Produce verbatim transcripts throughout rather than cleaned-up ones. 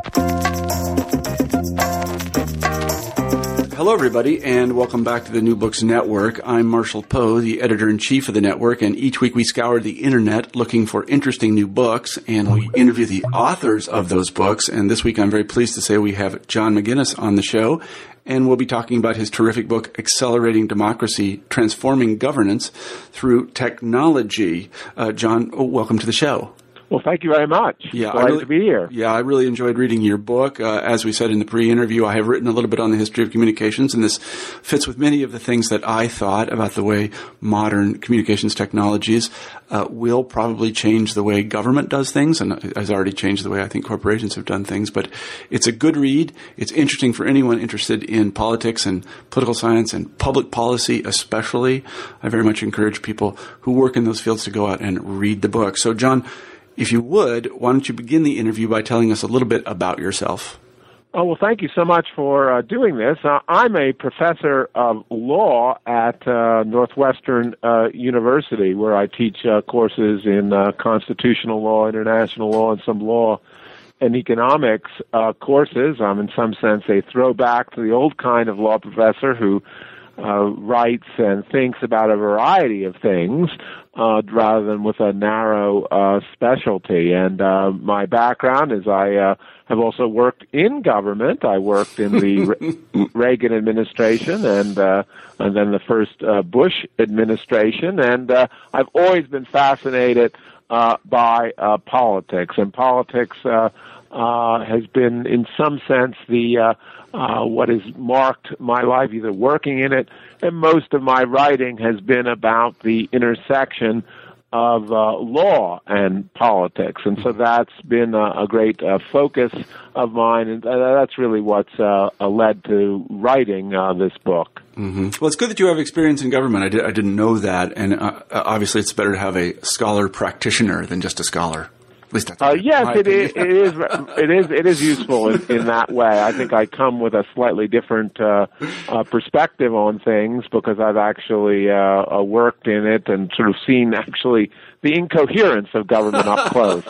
Hello, everybody, and welcome back to the New Books Network. I'm Marshall Poe, the editor-in-chief of the network, and each week we scour the internet looking for interesting new books, and we interview the authors of those books. And this week I'm very pleased to say we have John McGinnis on the show, and we'll be talking about his terrific book, Accelerating Democracy, Transforming Governance Through Technology. Uh, John, oh, welcome to the show. Well, thank you very much. Yeah, Glad I really, to be here. Yeah, I really enjoyed reading your book. Uh, as we said in the pre-interview, I have written a little bit on the history of communications, and this fits with many of the things that I thought about the way modern communications technologies uh, will probably change the way government does things, and has already changed the way I think corporations have done things. But it's a good read. It's interesting for anyone interested in politics and political science and public policy especially. I very much encourage people who work in those fields to go out and read the book. So, John, if you would, why don't you begin the interview by telling us a little bit about yourself? Oh, well, thank you so much for uh, doing this. Uh, I'm a professor of law at uh, Northwestern uh, University, where I teach uh, courses in uh, constitutional law, international law, and some law and economics uh, courses. I'm in some sense a throwback to the old kind of law professor who uh, writes and thinks about a variety of things, Uh, rather than with a narrow uh, specialty. And uh, my background is I uh, have also worked in government. I worked in the Re- Reagan administration and uh, and then the first uh, Bush administration. And uh, I've always been fascinated uh, by uh, politics. And politics uh, uh, has been, in some sense, the uh, uh, what has marked my life, either working in it, and most of my writing has been about the intersection of uh, law and politics. And so that's been a, a great uh, focus of mine, and uh, that's really what's uh, led to writing uh, this book. Mm-hmm. Well, it's good that you have experience in government. I, did, I didn't know that, and uh, obviously it's better to have a scholar practitioner than just a scholar. At least that's uh, yes, it is, it is. It is. It is useful in, in that way. I think I come with a slightly different uh, uh, perspective on things because I've actually uh, uh, worked in it and sort of seen actually the incoherence of government up close.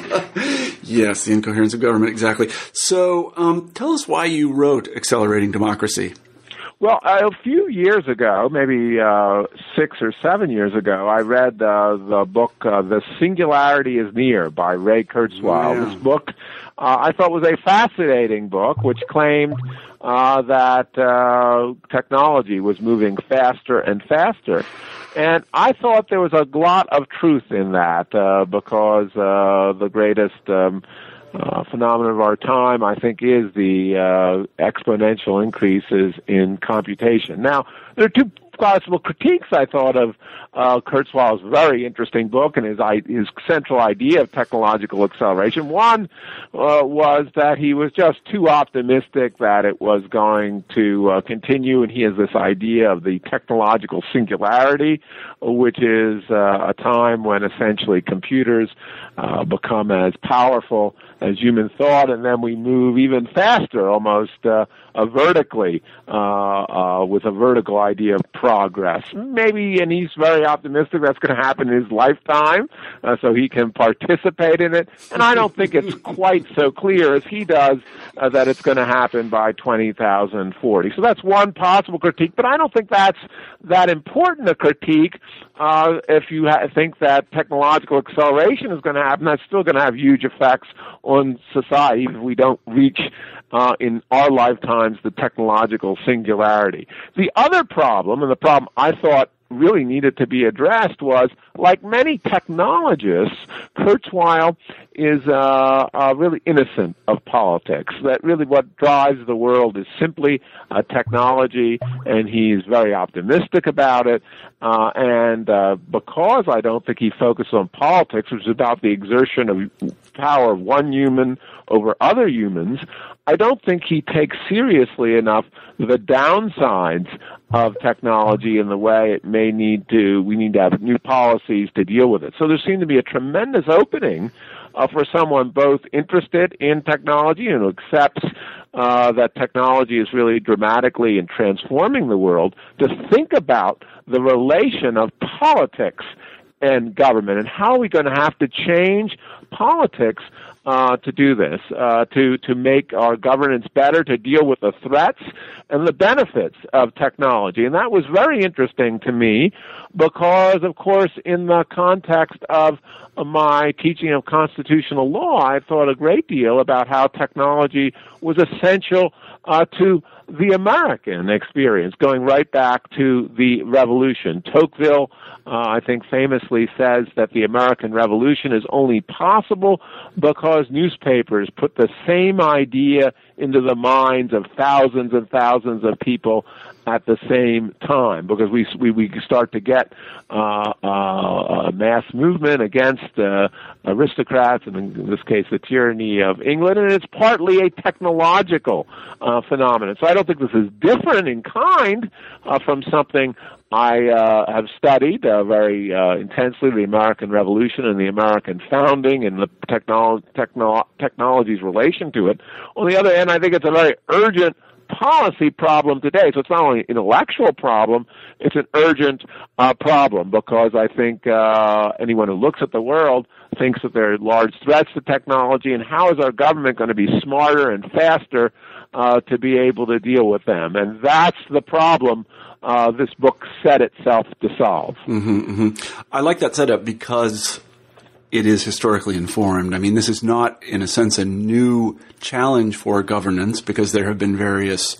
Yes, the incoherence of government, exactly. So, um, tell us why you wrote Accelerating Democracy. Well, a few years ago, maybe uh, six or seven years ago, I read uh, the book uh, The Singularity is Near by Ray Kurzweil. Yeah. This book uh, I thought was a fascinating book, which claimed uh, that uh, technology was moving faster and faster. And I thought there was a lot of truth in that uh, because uh, the greatest um, Uh, phenomenon of our time, I think, is the uh, exponential increases in computation. Now, there are two possible critiques, I thought, of uh, Kurzweil's very interesting book and his, his central idea of technological acceleration. One uh, was that he was just too optimistic that it was going to uh, continue, and he has this idea of the technological singularity, which is uh, a time when essentially computers uh, become as powerful as human thought, and then we move even faster, almost uh, uh, vertically, uh, uh, with a vertical idea of progress. Maybe, and he's very optimistic that's going to happen in his lifetime, uh, so he can participate in it. And I don't think it's quite so clear as he does uh, that it's going to happen by twenty thousand forty. So that's one possible critique, but I don't think that's that important a critique. Uh, if you ha- think that technological acceleration is going to happen, that's still going to have huge effects on society if we don't reach uh, in our lifetimes the technological singularity. The other problem, and the problem I thought really needed to be addressed, was, like many technologists, Kurzweil is uh, uh, really innocent of politics. That really what drives the world is simply uh, technology, and he's very optimistic about it. Uh, and uh, because I don't think he focused on politics, which is about the exertion of power of one human over other humans, I don't think he takes seriously enough the downsides of technology and the way it may need to, we need to have new policies to deal with it. So there seemed to be a tremendous opening uh, for someone both interested in technology and who accepts uh, that technology is really dramatically and transforming the world to think about the relation of politics and government, and how are we going to have to change politics uh, to do this, uh, to, to make our governance better, to deal with the threats and the benefits of technology. And that was very interesting to me because, of course, in the context of my teaching of constitutional law, I thought a great deal about how technology was essential uh, to the American experience, going right back to the Revolution. Tocqueville, uh, I think, famously says that the American Revolution is only possible because newspapers put the same idea into the minds of thousands and thousands of people at the same time, because we we, we start to get uh, uh, a mass movement against uh, aristocrats, and in this case the tyranny of England, and it's partly a technological uh, phenomenon. So I don't think this is different in kind uh, from something I uh, have studied uh, very uh, intensely, the American Revolution and the American founding and the technolo- techno- technology's relation to it. On the other hand, I think it's a very urgent policy problem today. So it's not only an intellectual problem, it's an urgent uh, problem, because I think uh, anyone who looks at the world thinks that there are large threats to technology, and how is our government going to be smarter and faster uh, to be able to deal with them? And that's the problem uh, this book set itself to solve. Mm-hmm, mm-hmm. I like that setup because it is historically informed. I mean, this is not, in a sense, a new challenge for governance, because there have been various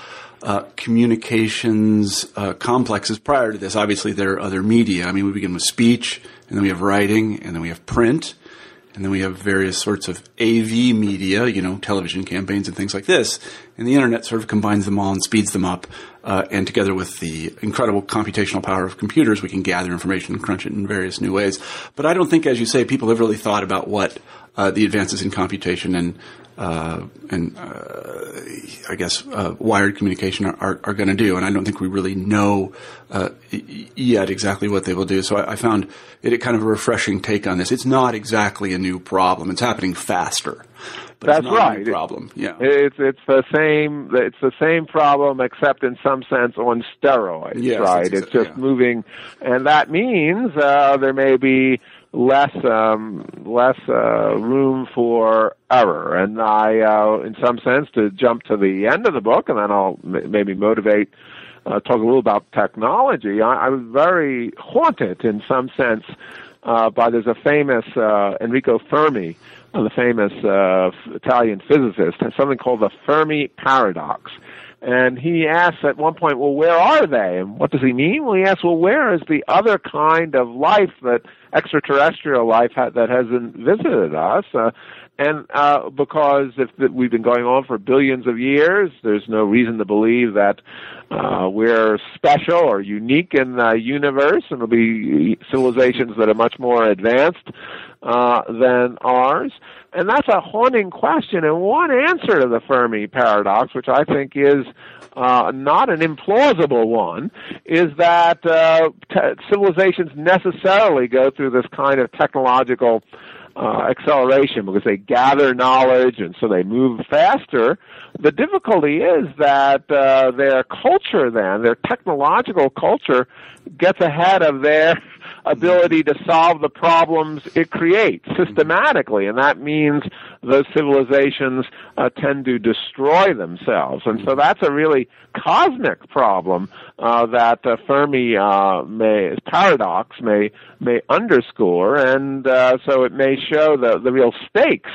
uh, communications uh, complexes prior to this. Obviously, there are other media. I mean, we begin with speech, and then we have writing, and then we have print, and then we have various sorts of A V media, you know, television campaigns and things like this. And the Internet sort of combines them all and speeds them up. Uh, and together with the incredible computational power of computers, we can gather information and crunch it in various new ways. But I don't think, as you say, people have really thought about what uh, the advances in computation and uh, and uh, I guess uh, wired communication are, are, are going to do. And I don't think we really know uh, yet exactly what they will do. So I, I found it a kind of a refreshing take on this. It's not exactly a new problem. It's happening faster. But That's it's not right. A new problem. Yeah. It's it's the same. It's the same problem, except in some sense on steroids. Yes, right. it's, It's just yeah. moving, and that means uh, there may be less um, less uh, room for error. And I, uh, in some sense, to jump to the end of the book, and then I'll m- maybe motivate. Uh, talk a little about technology. I, I was very haunted, in some sense, uh, by there's a famous uh, Enrico Fermi. Uh, the famous uh, Italian physicist, has something called the Fermi paradox. And he asks at one point, well, where are they? And what does he mean? Well, he asks, well, where is the other kind of life, that extraterrestrial life ha- that hasn't visited us? Uh, and uh, because if the, we've been going on for billions of years, there's no reason to believe that uh, we're special or unique in the universe, and there'll be civilizations that are much more advanced uh, than ours. And that's a haunting question. And one answer to the Fermi paradox, which I think is uh, not an implausible one, is that uh, te- civilizations necessarily go through this kind of technological uh, acceleration because they gather knowledge and so they move faster. The difficulty is that uh, their culture then, their technological culture, gets ahead of their ability to solve the problems it creates systematically, and that means those civilizations uh, tend to destroy themselves. And so that's a really cosmic problem uh, that uh, Fermi uh, may, paradox may may underscore, and uh, so it may show the, the real stakes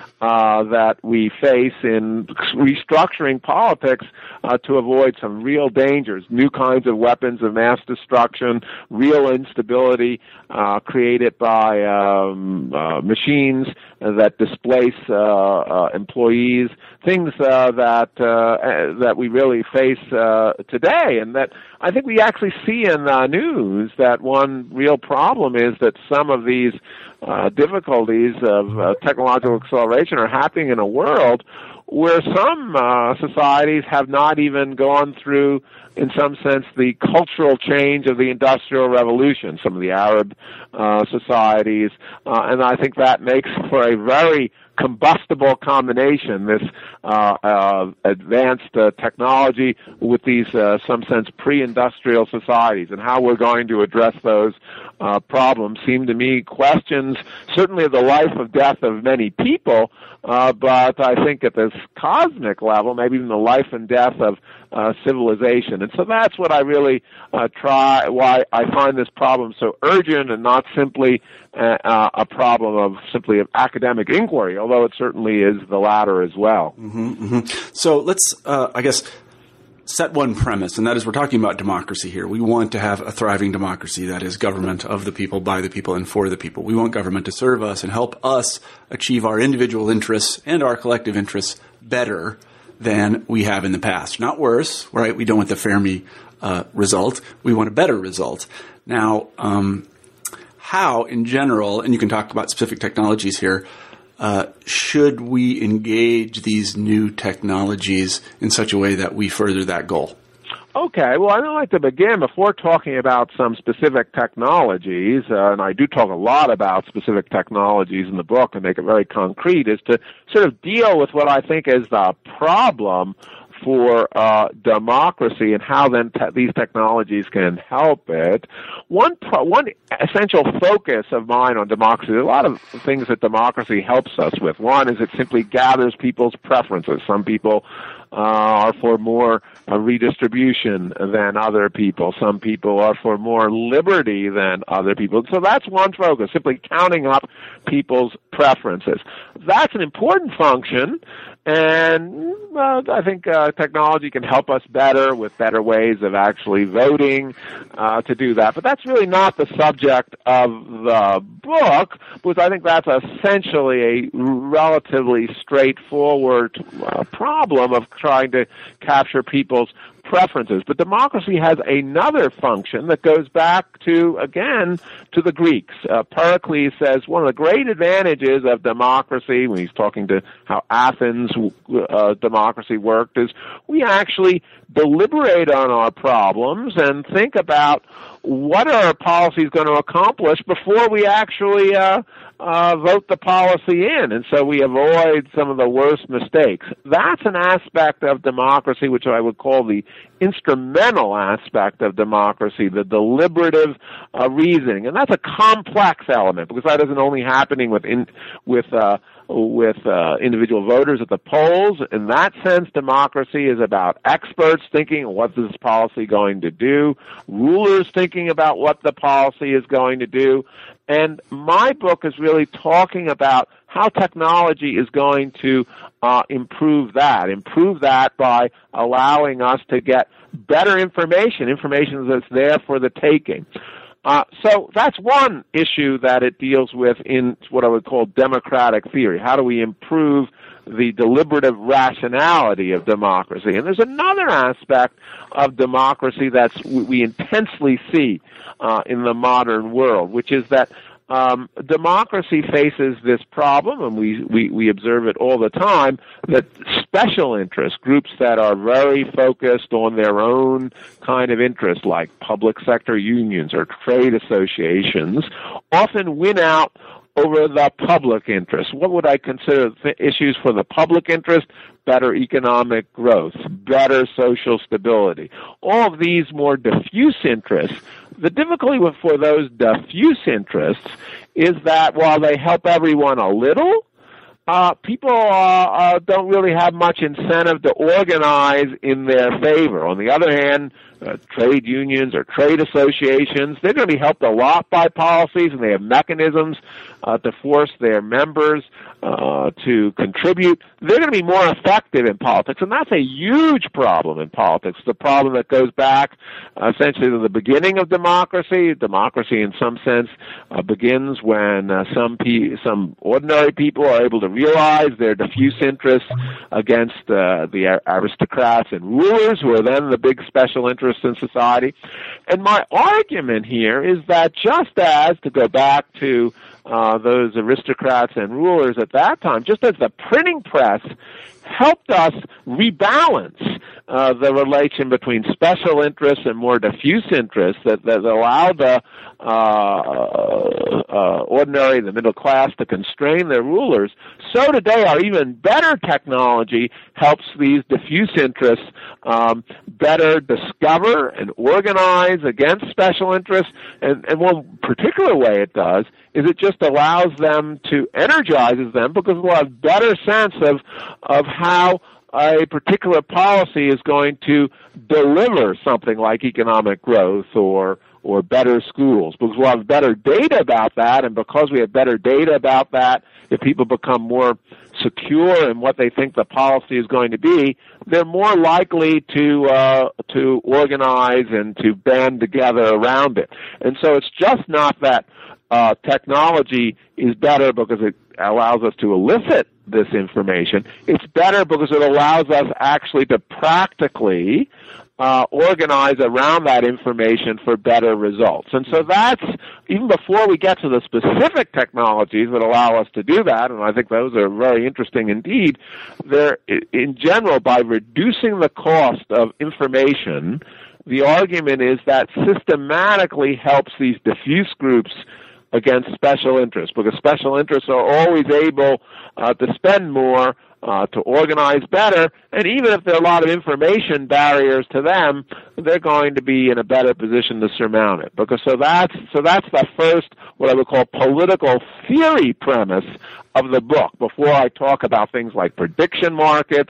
Uh, that we face in restructuring politics uh, to avoid some real dangers, new kinds of weapons of mass destruction, real instability uh, created by um, uh, machines that displace uh, uh, employees, things uh, that uh, that we really face uh, today, and that I think we actually see in the news that one real problem is that some of these Uh, difficulties of uh, technological acceleration are happening in a world where some uh, societies have not even gone through, in some sense, the cultural change of the Industrial Revolution, some of the Arab uh, societies, uh, and I think that makes for a very combustible combination, this uh, uh, advanced uh, technology with these, uh, some sense, pre-industrial societies, and how we're going to address those uh, problems seem to me questions certainly of the life or death of many people, uh, but I think at this cosmic level, maybe even the life and death of uh, civilization. And so that's what I really uh, try, why I find this problem so urgent and not simply uh, uh, a problem of simply of academic inquiry, although it certainly is the latter as well. Mm-hmm, mm-hmm. So let's, uh, I guess, set one premise, and that is we're talking about democracy here. We want to have a thriving democracy that is government of the people, by the people, and for the people. We want government to serve us and help us achieve our individual interests and our collective interests better than we have in the past. Not worse, right? We don't want the Fermi uh, result. We want a better result. Now, um, how, in general, and you can talk about specific technologies here, Uh, should we engage these new technologies in such a way that we further that goal? Okay, well, I'd like to begin before talking about some specific technologies, uh, and I do talk a lot about specific technologies in the book and make it very concrete, is to sort of deal with what I think is the problem for uh, democracy and how then te- these technologies can help it. One pro- one essential focus of mine on democracy, there are a lot of things that democracy helps us with. One is it simply gathers people's preferences. Some people uh, are for more uh, redistribution than other people. Some people are for more liberty than other people. So that's one focus, simply counting up people's preferences. That's an important function. And uh, I think uh, technology can help us better with better ways of actually voting uh, to do that. But that's really not the subject of the book, because I think that's essentially a relatively straightforward uh, problem of trying to capture people's preferences. But democracy has another function that goes back to, again, to the Greeks. Uh, Pericles says one of the great advantages of democracy, when he's talking to how Athens uh, democracy worked, is we actually deliberate on our problems and think about what are our policies going to accomplish before we actually uh, uh, vote the policy in. And so we avoid some of the worst mistakes. That's an aspect of democracy which I would call the instrumental aspect of democracy, the deliberative uh, reasoning. And that's a complex element, because that isn't only happening with in, with uh, with uh, individual voters at the polls. In that sense, democracy is about experts thinking, what is this policy going to do? Rulers thinking about what the policy is going to do. And my book is really talking about how technology is going to uh, improve that, improve that by allowing us to get better information, information that's there for the taking. Uh, so that's one issue that it deals with in what I would call democratic theory. How do we improve the deliberative rationality of democracy? And there's another aspect of democracy that we intensely see uh, in the modern world, which is that Um, democracy faces this problem, and we, we, we observe it all the time, that special interest groups that are very focused on their own kind of interest, like public sector unions or trade associations, often win out over the public interest. What would I consider th- issues for the public interest? Better economic growth, better social stability. All of these more diffuse interests. The difficulty with, for those diffuse interests is that while they help everyone a little, uh, people uh, uh, don't really have much incentive to organize in their favor. On the other hand, uh, trade unions or trade associations, they're going to be helped a lot by policies, and they have mechanisms uh, to force their members uh, to contribute. They're going to be more effective in politics, and that's a huge problem in politics. It's a problem that goes back uh, essentially to the beginning of democracy. Democracy, in some sense, uh, begins when uh, some pe- some ordinary people are able to realize their diffuse interests against uh, the aristocrats and rulers, who are then the big special interests in society. And my argument here is that just as, to go back to uh, those aristocrats and rulers at that time, just as the printing press helped us rebalance uh, the relation between special interests and more diffuse interests that, that allow the uh, uh, ordinary, the middle class, to constrain their rulers, so today our even better technology helps these diffuse interests um, better discover and organize against special interests. And, and one particular way it does is it just allows them to, energizes them, because we'll have better sense of of how a particular policy is going to deliver something like economic growth or or better schools, because we'll have better data about that, and because we have better data about that, if people become more secure in what they think the policy is going to be, they're more likely to uh, to organize and to band together around it. And so it's just not that uh, technology is better because it allows us to elicit this information. It's better because it allows us actually to practically Uh, organize around that information for better results. And so that's, even before we get to the specific technologies that allow us to do that, and I think those are very interesting indeed, they're, in general, by reducing the cost of information, the argument is that systematically helps these diffuse groups against special interests, because special interests are always able uh, to spend more, Uh, to organize better, and even if there are a lot of information barriers to them, they're going to be in a better position to surmount it. Because so that's so that's the first, what I would call, political theory premise of the book. Before I talk about things like prediction markets,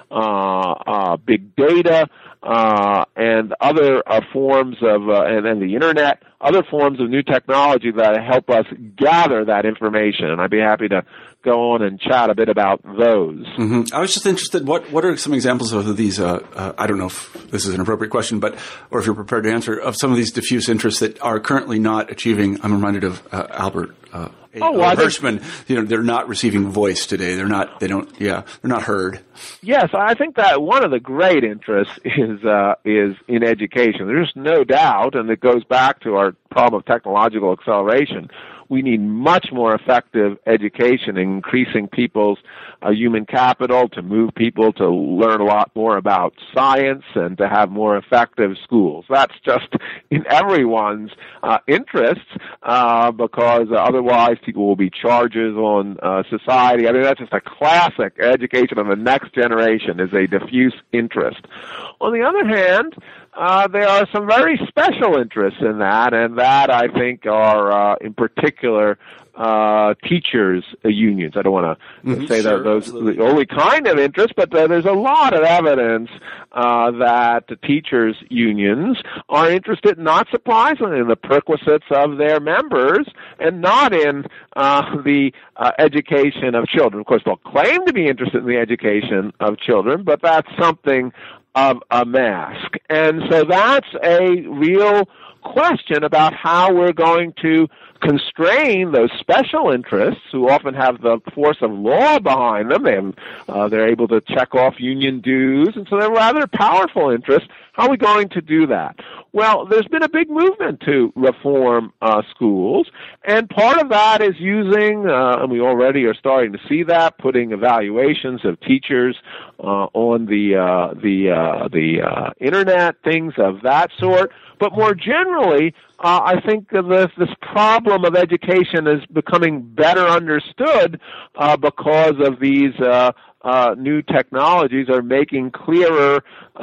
uh, uh, big data, uh, and other uh, forms of, uh, and then the internet, other forms of new technology that help us gather that information, and I'd be happy to go on and chat a bit about those. Mm-hmm. I was just interested, what what are some examples of these, uh, uh, I don't know if this is an appropriate question, but or if you're prepared to answer, of some of these diffuse interests that are currently not achieving, I'm reminded of uh, Albert uh, oh, well, Hirschman, you know, they're not receiving voice today. They're not, they don't, yeah, they're not heard. Yes, I think that one of the great interests is uh, is in education. There's no doubt, and it goes back to our problem of technological acceleration. We need much more effective education, increasing people's uh, human capital, to move people to learn a lot more about science and to have more effective schools. That's just in everyone's uh, interests, uh, because otherwise people will be charges on uh, society. I mean, that's just a classic. Education of the next generation is a diffuse interest. On the other hand, Uh, there are some very special interests in that, and that, I think, are uh, in particular uh, teachers' uh, unions. I don't want to mm-hmm, say sure, that those are the only kind of interest, but uh, there's a lot of evidence uh, that the teachers' unions are interested, not surprisingly, in the perquisites of their members and not in uh, the uh, education of children. Of course, they'll claim to be interested in the education of children, but that's something of a mask. And so that's a real question about how we're going to constrain those special interests, who often have the force of law behind them. They have, uh, they're able to check off union dues, and so they're rather powerful interests. How are we going to do that? Well, there's been a big movement to reform uh, schools, and part of that is using, uh, and we already are starting to see that, putting evaluations of teachers uh, on the uh, the uh, the uh, internet, things of that sort. But more generally, uh, I think this, this problem of education is becoming better understood uh, because of these uh, uh, new technologies are making clearer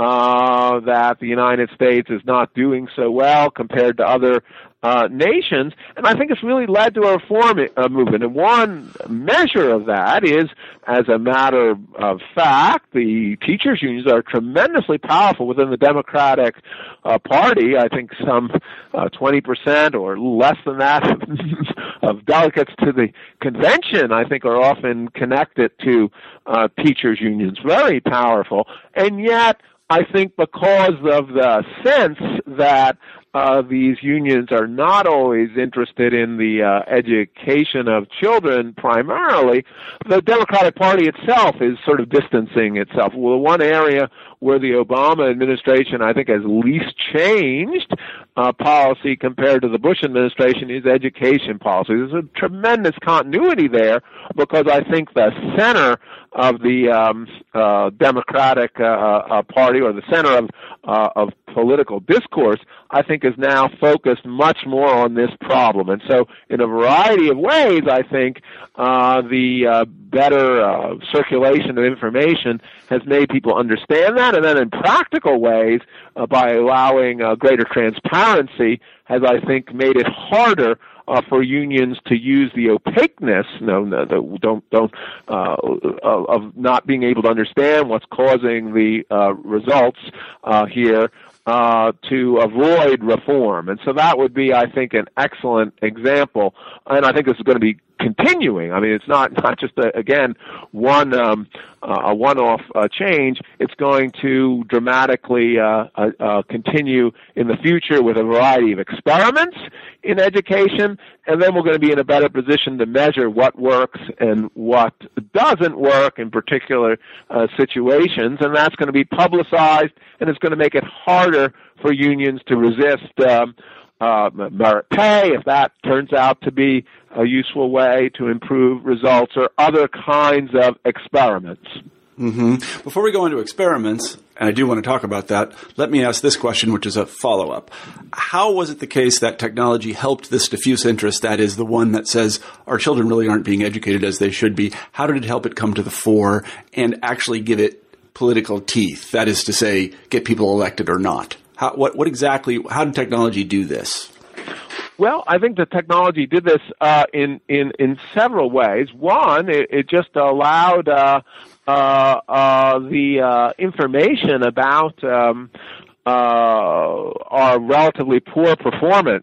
uh, that the United States is not doing so well compared to other uh, nations. And I think it's really led to a reform uh, movement. And one measure of that is, as a matter of fact, the teachers' unions are tremendously powerful within the Democratic uh, Party. I think some uh, twenty percent or less than that of delegates to the convention, I think, are often connected to uh, teachers' unions. Very powerful. And yet, I think because of the sense that uh, these unions are not always interested in the uh, education of children primarily, the Democratic Party itself is sort of distancing itself. Well, one area where the Obama administration, I think, has least changed uh, policy compared to the Bush administration is education policy. There's a tremendous continuity there because I think the center of the um, uh, Democratic uh, uh, Party, or the center of uh, of political discourse, I think is now focused much more on this problem. And so in a variety of ways, I think uh, the uh, better uh, circulation of information has made people understand that. And then in practical ways, uh, by allowing uh, greater transparency, has, I think, made it harder Uh, for unions to use the opaqueness, no, no, no don't, don't, uh, of, of not being able to understand what's causing the uh, results uh, here uh, to avoid reform. And so that would be, I think, an excellent example. And I think this is going to be continuing. I mean, it's not, not just, a, again, one um, uh, a one-off uh, change. It's going to dramatically uh, uh, uh, continue in the future with a variety of experiments in education, and then we're going to be in a better position to measure what works and what doesn't work in particular uh, situations, and that's going to be publicized, and it's going to make it harder for unions to resist um, uh, merit pay, if that turns out to be a useful way to improve results, or other kinds of experiments. Mm-hmm. Before we go into experiments, and I do want to talk about that, let me ask this question, which is a follow-up. How was it the case that technology helped this diffuse interest, that is the one that says our children really aren't being educated as they should be? How did it help it come to the fore and actually give it political teeth, that is to say, get people elected or not? How, what, what exactly, how did technology do this? Well, I think the technology did this uh, in, in, in several ways. One, it, it just allowed uh, uh, uh, the uh, information about um, uh, our relatively poor performance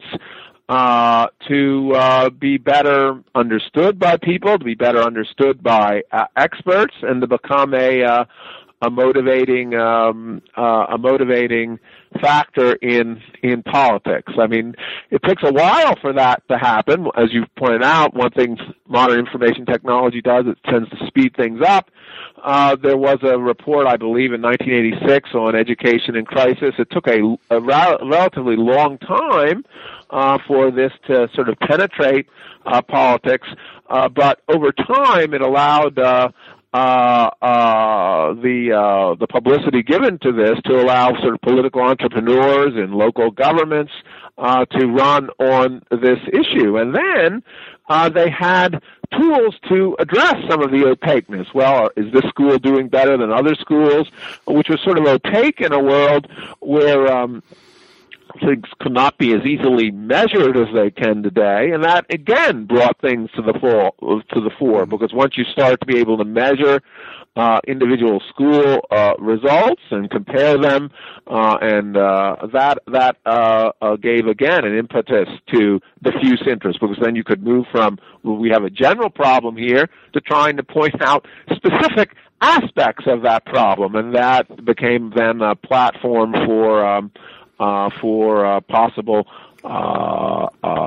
uh, to uh, be better understood by people, to be better understood by uh, experts, and to become a uh, a motivating um, uh, a motivating factor in in politics. I mean, it takes a while for that to happen. As you pointed out, one thing modern information technology does, it tends to speed things up. Uh, there was a report, I believe, in nineteen eighty-six on education in crisis. It took a, a ra- relatively long time uh, for this to sort of penetrate uh, politics, uh, but over time it allowed uh, Uh, uh, the uh, the publicity given to this to allow sort of political entrepreneurs and local governments uh, to run on this issue, and then uh, they had tools to address some of the opaqueness. Well, is this school doing better than other schools? Which was sort of opaque in a world where um, things could not be as easily measured as they can today, and that again brought things to the fore. To the fore, because once you start to be able to measure uh, individual school uh, results and compare them, uh, and uh, that that uh, uh, gave again an impetus to diffuse interest, because then you could move from, well, we have a general problem here, to trying to point out specific aspects of that problem, and that became then a platform for. Um, Uh, for uh, possible uh,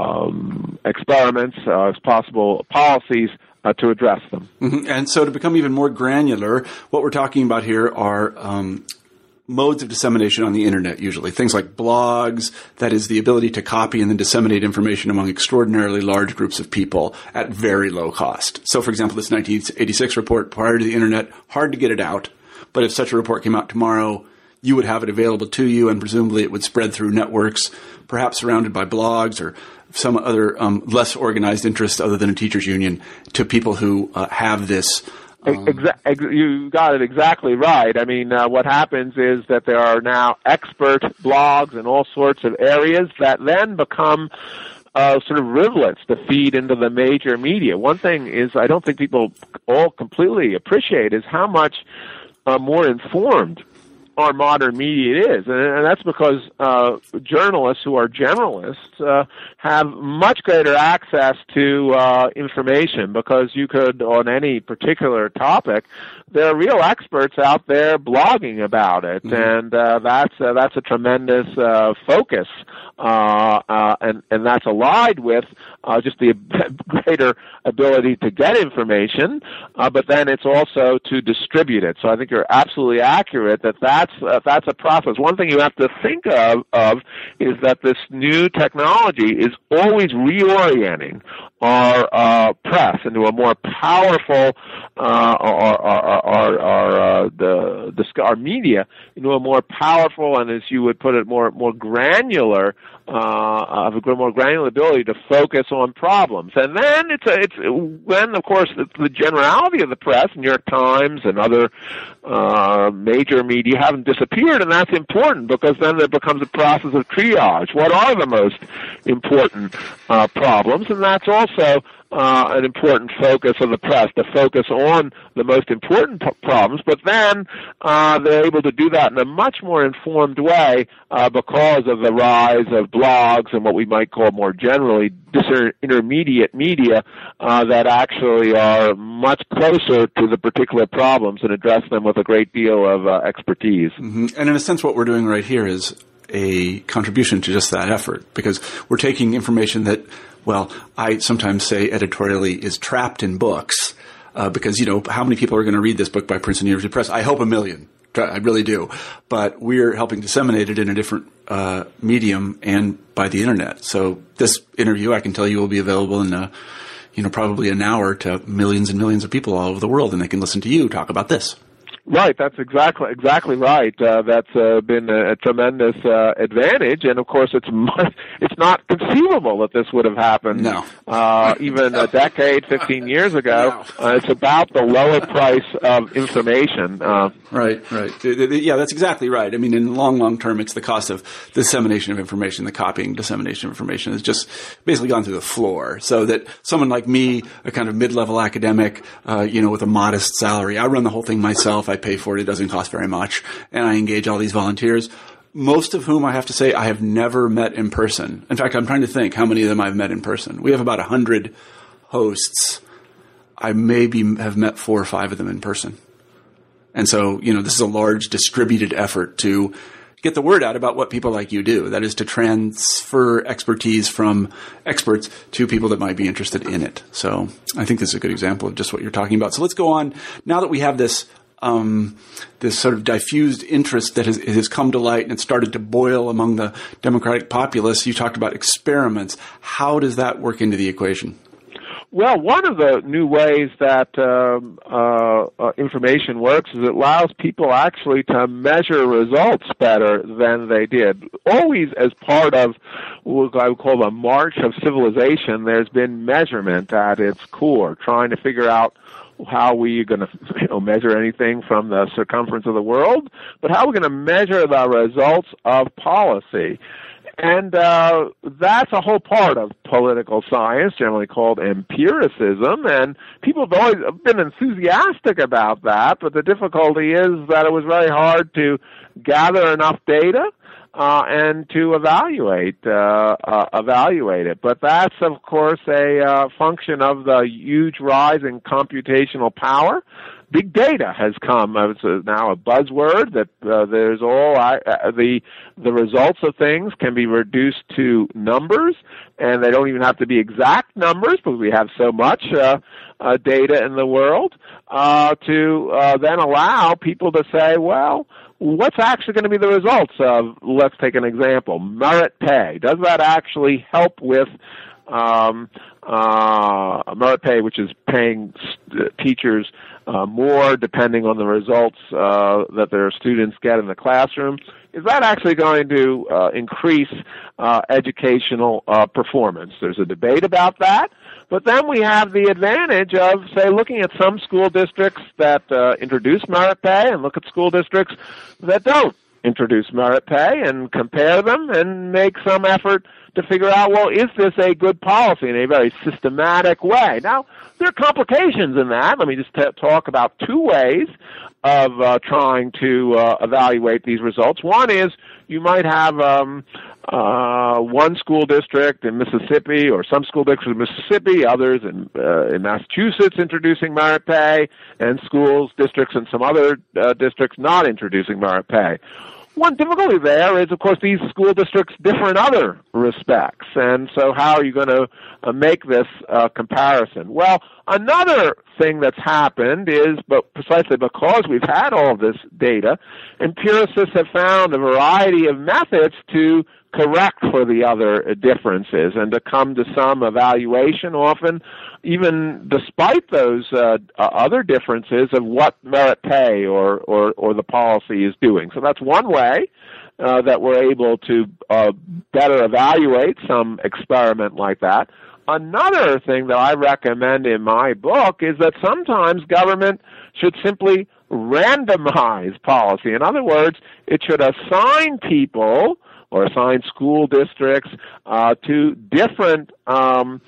um, experiments, uh, possible policies uh, to address them. Mm-hmm. And so to become even more granular, what we're talking about here are um, modes of dissemination on the Internet, usually. Things like blogs, that is the ability to copy and then disseminate information among extraordinarily large groups of people at very low cost. So, for example, this nineteen eighty-six report, prior to the Internet, hard to get it out. But if such a report came out tomorrow, you would have it available to you, and presumably it would spread through networks, perhaps surrounded by blogs or some other um, less organized interest other than a teachers union, to people who uh, have this. Um, Exa- you got it exactly right. I mean, uh, what happens is that there are now expert blogs in all sorts of areas that then become uh, sort of rivulets to feed into the major media. One thing is I don't think people all completely appreciate is how much uh, more informed our modern media is, and that's because uh, journalists who are generalists uh, have much greater access to uh, information, because you could, on any particular topic, there are real experts out there blogging about it, mm-hmm. and uh, that's uh, that's a tremendous uh, focus, uh, uh, and and that's allied with uh, just the greater ability to get information, uh, but then it's also to distribute it. So I think you're absolutely accurate that that's that's uh, that's a process. One thing you have to think of, of is that this new technology is always reorienting our uh, press into a more powerful, uh, our, our, our, our, uh, the, the, our media into a more powerful and, as you would put it, more more granular, uh, of a more granular ability to focus on problems. And then it's a, it's when, of course, it's the generality of the press, New York Times and other uh, major media haven't disappeared, and that's important because then there becomes a process of triage. What are the most important uh, problems? And that's also Uh, an important focus of the press, to focus on the most important p- problems, but then uh, they're able to do that in a much more informed way uh, because of the rise of blogs and what we might call more generally disintermediate media uh, that actually are much closer to the particular problems and address them with a great deal of uh, expertise. Mm-hmm. And in a sense, what we're doing right here is a contribution to just that effort, because we're taking information that, well, I sometimes say editorially is trapped in books, uh, because, you know, how many people are going to read this book by Princeton University Press? I hope a million. I really do. But we're helping disseminate it in a different uh, medium and by the Internet. So this interview, I can tell you, will be available in, a, you know, probably an hour to millions and millions of people all over the world, and they can listen to you talk about this. Right, that's exactly exactly right. Uh, that's uh, been a, a tremendous uh, advantage, and of course, it's it's not conceivable that this would have happened. No. uh, even a decade, fifteen years ago. No. Uh, it's about the lower price of information. Uh, right, right. Yeah, that's exactly right. I mean, in the long, long term, it's the cost of dissemination of information, the copying, dissemination of information has just basically gone through the floor. So that someone like me, a kind of mid-level academic, uh, you know, with a modest salary, I run the whole thing myself. I pay for it. It doesn't cost very much. And I engage all these volunteers, most of whom I have to say I have never met in person. In fact, I'm trying to think how many of them I've met in person. We have about one hundred hosts. I maybe have met four or five of them in person. And so, you know, this is a large distributed effort to get the word out about what people like you do. That is to transfer expertise from experts to people that might be interested in it. So I think this is a good example of just what you're talking about. So let's go on. Now that we have this Um, this sort of diffused interest that has, has come to light and it started to boil among the Democratic populace, you talked about experiments. How does that work into the equation? Well, one of the new ways that um, uh, uh, information works is it allows people actually to measure results better than they did. Always as part of what I would call the march of civilization, there's been measurement at its core, trying to figure out how we are going to, you know, measure anything from the circumference of the world, but how we're going to measure the results of policy. And uh, that's a whole part of political science, generally called empiricism, and people have always been enthusiastic about that, but the difficulty is that it was very hard to gather enough data Uh, and to evaluate uh, uh, evaluate it. But that's, of course, a uh, function of the huge rise in computational power. Big data has come. It's now a buzzword that uh, there's all uh, the the results of things can be reduced to numbers, and they don't even have to be exact numbers because we have so much uh, uh, data in the world uh, to uh, then allow people to say, well, what's actually going to be the results of, let's take an example, merit pay? Does that actually help with um, uh, merit pay, which is paying st- teachers uh, more depending on the results uh, that their students get in the classroom? Is that actually going to uh, increase uh, educational uh, performance? There's a debate about that. But then we have the advantage of, say, looking at some school districts that uh, introduce merit pay and look at school districts that don't introduce merit pay and compare them and make some effort to figure out, well, is this a good policy in a very systematic way? Now, there are complications in that. Let me just t- talk about two ways of uh, trying to uh, evaluate these results. One is you might have um, uh, one school district in Mississippi or some school districts in Mississippi, others in, uh, in Massachusetts introducing merit pay, and schools, districts in some other uh, districts not introducing merit pay. one difficulty there is, of course, these school districts differ in other respects. And so how are you going to uh, make this uh, comparison? Well, another thing that's happened is, but precisely because we've had all of this data, empiricists have found a variety of methods to correct for the other differences and to come to some evaluation, often even despite those uh, other differences, of what merit pay or, or, or the policy is doing. So that's one way uh, that we're able to uh, better evaluate some experiment like that. Another thing that I recommend in my book is that sometimes government should simply randomize policy. In other words, it should assign people or assign school districts uh, to different um,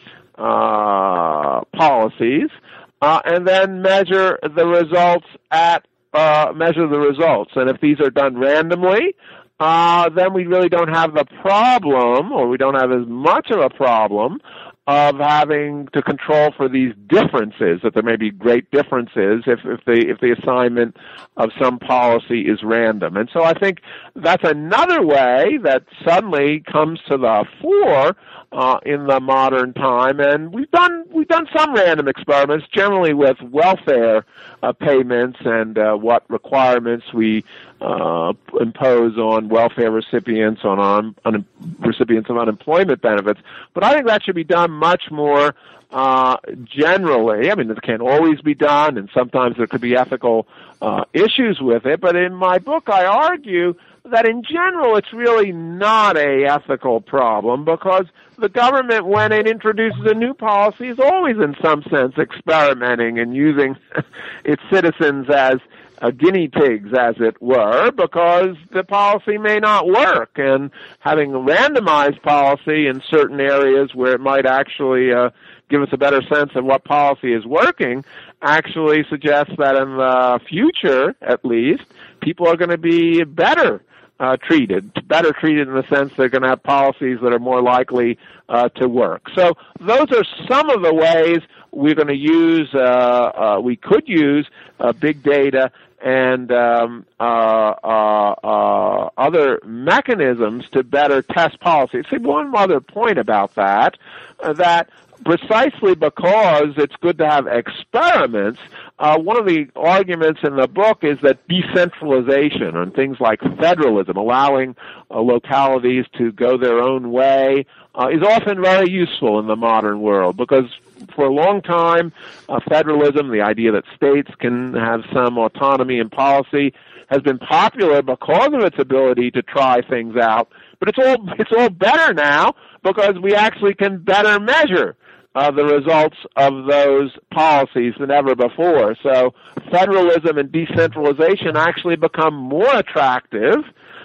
uh, policies, uh, and then measure the results at uh, measure the results. And if these are done randomly, uh, then we really don't have the problem, or we don't have as much of a problem of having to control for these differences, that there may be great differences if, if the if the assignment of some policy is random. And so I think that's another way that suddenly comes to the fore uh, in the modern time. And we've done we've done some random experiments, generally with welfare uh, payments and uh, what requirements we uh, impose on welfare recipients, on un- un- recipients of unemployment benefits. But I think that should be done much more uh, generally. I mean, it can't always be done, and sometimes there could be ethical uh, issues with it. But in my book, I argue that in general, it's really not a ethical problem, because the government, when it introduces a new policy, is always in some sense experimenting and using its citizens as Uh, guinea pigs, as it were, because the policy may not work. And having a randomized policy in certain areas where it might actually uh, give us a better sense of what policy is working actually suggests that in the future, at least, people are going to be better uh, treated, better treated in the sense they're going to have policies that are more likely uh, to work. So those are some of the ways we're going to use, uh, uh, we could use uh, big data and um, uh, uh, uh, other mechanisms to better test policy. See, one other point about that, uh, that precisely because it's good to have experiments, uh, one of the arguments in the book is that decentralization and things like federalism, allowing uh, localities to go their own way, uh, is often very useful in the modern world, because for a long time, uh, federalism, the idea that states can have some autonomy in policy, has been popular because of its ability to try things out. But it's all it's all better now because we actually can better measure uh, the results of those policies than ever before. So federalism and decentralization actually become more attractive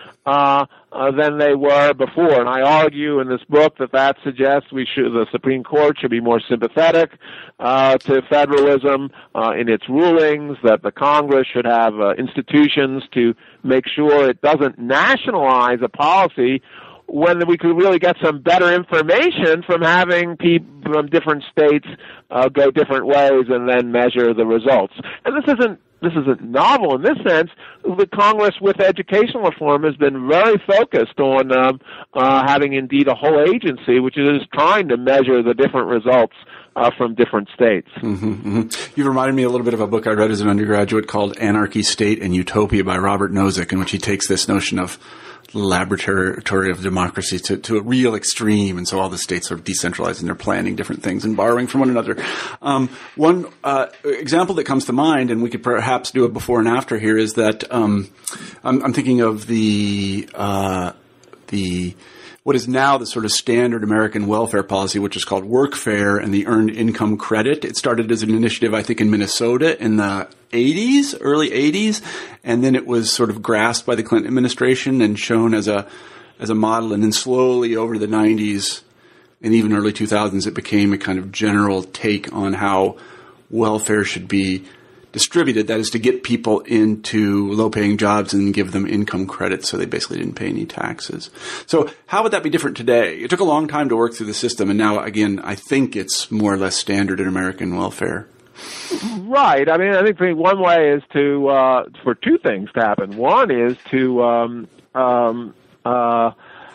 Uh, uh, than they were before. And I argue in this book that that suggests we should, the Supreme Court should be more sympathetic uh, to federalism uh, in its rulings, that the Congress should have uh, institutions to make sure it doesn't nationalize a policy when we could really get some better information from having people from different states uh, go different ways and then measure the results. And this isn't This isn't novel in this sense. The Congress, with educational reform, has been very focused on um, uh, having indeed a whole agency which is trying to measure the different results uh, from different states. Mm-hmm, mm-hmm. You've reminded me a little bit of a book I read as an undergraduate called Anarchy, State, and Utopia by Robert Nozick, in which he takes this notion of laboratory of democracy to, to a real extreme, and so all the states are decentralized and they're planning different things and borrowing from one another. Um, one uh, example that comes to mind, and we could perhaps do a before and after here, is that um, I'm, I'm thinking of the uh, the what is now the sort of standard American welfare policy, which is called workfare and the earned income credit. It started as an initiative, I think, in Minnesota in the eighties, early eighties, and then it was sort of grasped by the Clinton administration and shown as a as a model, and then slowly over the nineties and even early two thousands, it became a kind of general take on how welfare should be distributed. That is, to get people into low-paying jobs and give them income credit so they basically didn't pay any taxes. So how would that be different today? It took a long time to work through the system, and now, again, I think it's more or less standard in American welfare. Right. I mean, I think one way is to uh, for two things to happen. One is to um, um, uh,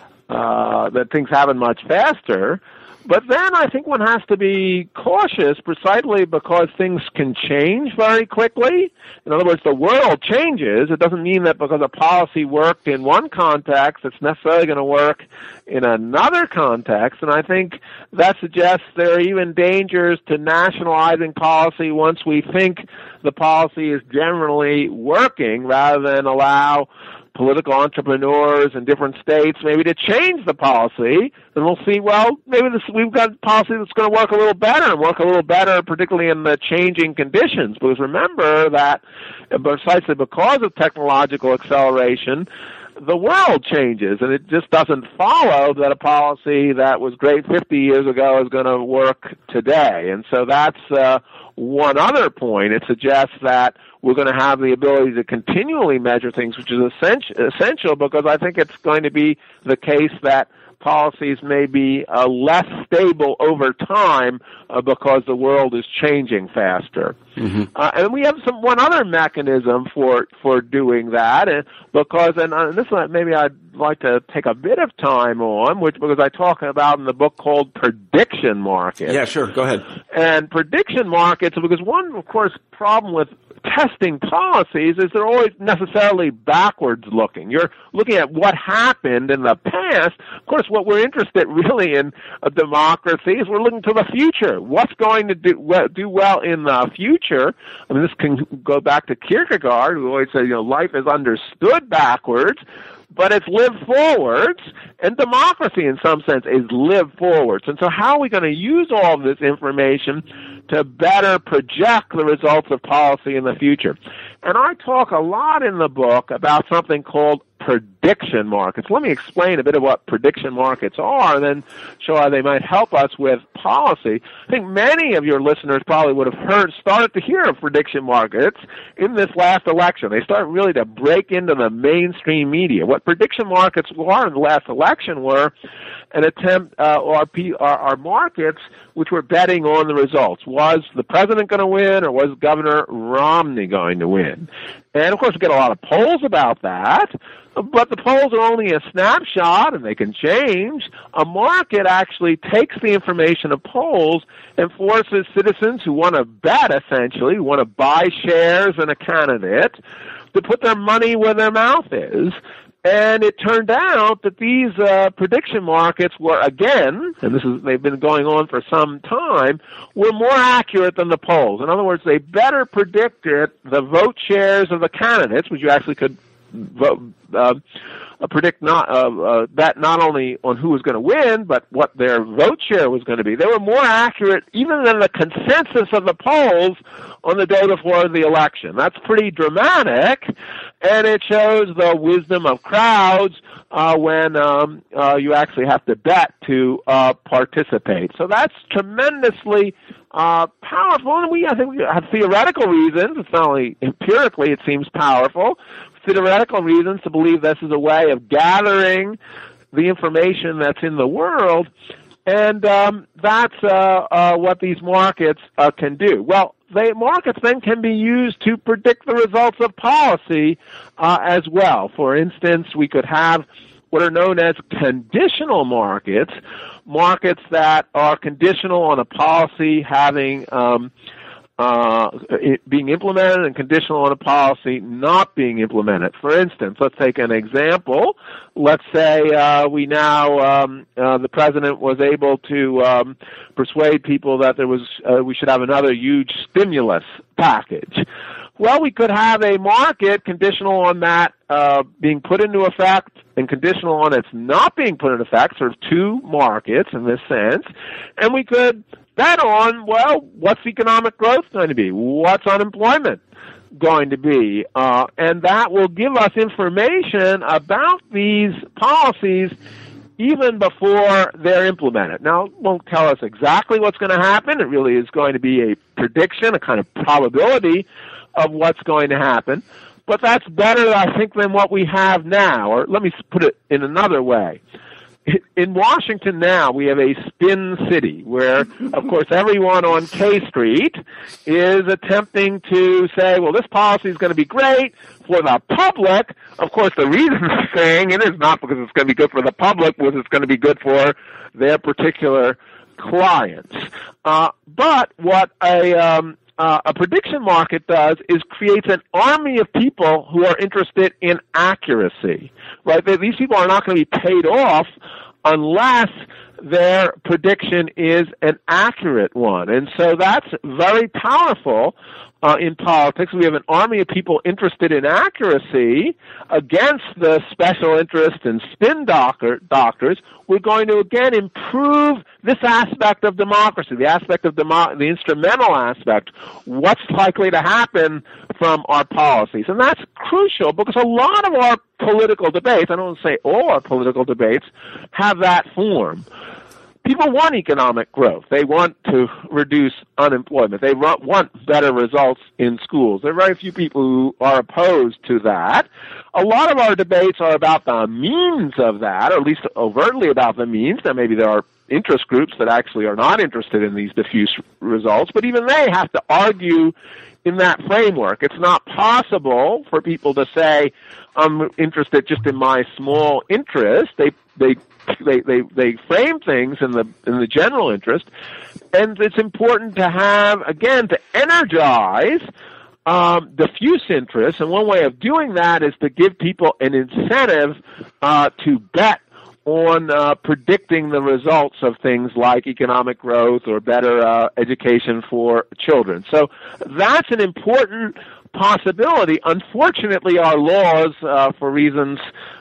uh, that things happen much faster. But then I think one has to be cautious precisely because things can change very quickly. In other words, the world changes. It doesn't mean that because a policy worked in one context, it's necessarily going to work in another context. And I think that suggests there are even dangers to nationalizing policy once we think the policy is generally working, rather than allow political entrepreneurs in different states maybe to change the policy, and we'll see, well, maybe this, we've got policy that's going to work a little better and work a little better, particularly in the changing conditions. Because remember that precisely because of technological acceleration, the world changes, and it just doesn't follow that a policy that was great fifty years ago is going to work today. And so that's uh, one other point. It suggests that we're going to have the ability to continually measure things, which is essential, essential because I think it's going to be the case that policies may be uh, less stable over time uh, because the world is changing faster. Mm-hmm. Uh, and we have some one other mechanism for for doing that, and because and uh, this one maybe I'd like to take a bit of time on, which because I talk about in the book called prediction markets. Yeah, sure. Go ahead. And prediction markets, because one, of course, problem with testing policies is they're always necessarily backwards looking. You're looking at what happened in the past. Of course, what we're interested really in a democracy is we're looking to the future. What's going to do well, do well in the future? I mean, this can go back to Kierkegaard, who always said, you know, life is understood backwards, but it's lived forwards, and democracy in some sense is lived forwards. And so how are we going to use all of this information to better project the results of policy in the future? And I talk a lot in the book about something called prediction markets. Let me explain a bit of what prediction markets are and then show how they might help us with policy. I think many of your listeners probably would have heard, started to hear of prediction markets in this last election. They started really to break into the mainstream media. What prediction markets were in the last election were an attempt, uh, or our markets which were betting on the results. Was the president going to win, or was Governor Romney going to win? And, of course, we get a lot of polls about that, but the polls are only a snapshot, and they can change. A market actually takes the information of polls and forces citizens who want to bet, essentially, who want to buy shares in a candidate, to put their money where their mouth is. And it turned out that these uh, prediction markets were, again, and this is they've been going on for some time, were more accurate than the polls. In other words, they better predicted the vote shares of the candidates, which you actually could vote, uh, uh, predict not uh, uh, that not only on who was going to win, but what their vote share was going to be. They were more accurate even than the consensus of the polls on the day before the election. That's pretty dramatic, and it shows the wisdom of crowds uh, when um, uh, you actually have to bet to uh, participate. So that's tremendously uh, powerful, and we I think we have theoretical reasons. It's not only empirically it seems powerful. Theoretical reasons to believe this is a way of gathering the information that's in the world, and um, that's uh, uh, what these markets uh, can do. Well, the markets then can be used to predict the results of policy uh, as well. For instance, we could have what are known as conditional markets, markets that are conditional on a policy having um, Uh, it being implemented and conditional on a policy not being implemented. For instance, let's take an example. Let's say uh, we now, um, uh, the president was able to um, persuade people that there was, uh, we should have another huge stimulus package. Well, we could have a market conditional on that uh, being put into effect and conditional on its not being put into effect, sort of two markets in this sense, and we could bet on, well, what's economic growth going to be? What's unemployment going to be? Uh, and that will give us information about these policies even before they're implemented. Now, it won't tell us exactly what's going to happen. It really is going to be a prediction, a kind of probability of what's going to happen. But that's better, I think, than what we have now. Or let me put it in another way. in Washington now, we have a spin city where, of course, everyone on K Street is attempting to say, well, this policy is going to be great for the public. Of course, the reason they're saying it is not because it's going to be good for the public, because it's going to be good for their particular clients. Uh, but what a um, uh, a prediction market does is creates an army of people who are interested in accuracy. Right? These people are not going to be paid off unless their prediction is an accurate one. And so that's very powerful uh, in politics. We have an army of people interested in accuracy against the special interest and spin doctor, doctors. We're going to, again, improve this aspect of democracy, the aspect of demo- the instrumental aspect, what's likely to happen from our policies. And that's crucial because a lot of our political debates, I don't want to say all our political debates, have that form. People want economic growth. They want to reduce unemployment. They want better results in schools. There are very few people who are opposed to that. A lot of our debates are about the means of that, or at least overtly about the means. Now, maybe there are interest groups that actually are not interested in these diffuse results, but even they have to argue in that framework. It's not possible for people to say, I'm interested just in my small interest. They they They, they they frame things in the in the general interest, and it's important to have, again, to energize um, diffuse interest. And one way of doing that is to give people an incentive uh, to bet on uh, predicting the results of things like economic growth or better uh, education for children. So that's an important possibility. Unfortunately, our laws, uh, for reasons